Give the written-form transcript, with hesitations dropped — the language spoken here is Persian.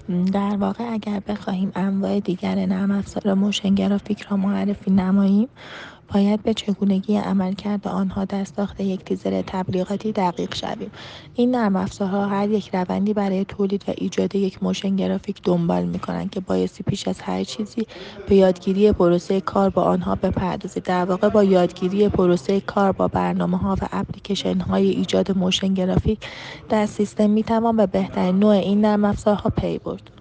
در واقع اگر بخواهیم انواع دیگر نرم افزار موشن گرافیک را معرفی نماییم، باید به چگونگی عملکرد آنها در ساخت یک تیزر تبلیغاتی دقیق شویم. این نرم افزارها هر یک روندی برای تولید و ایجاد یک موشن گرافیک دنبال می‌کنند که بایستی پیش از هر چیزی به یادگیری پروسه کار با آنها بپردازید. در واقع با یادگیری پروسه کار با برنامه‌ها و اپلیکیشن‌های ایجاد موشن گرافیک در سیستم می‌توان به بهترین نوع این نرم افزارها پی برد.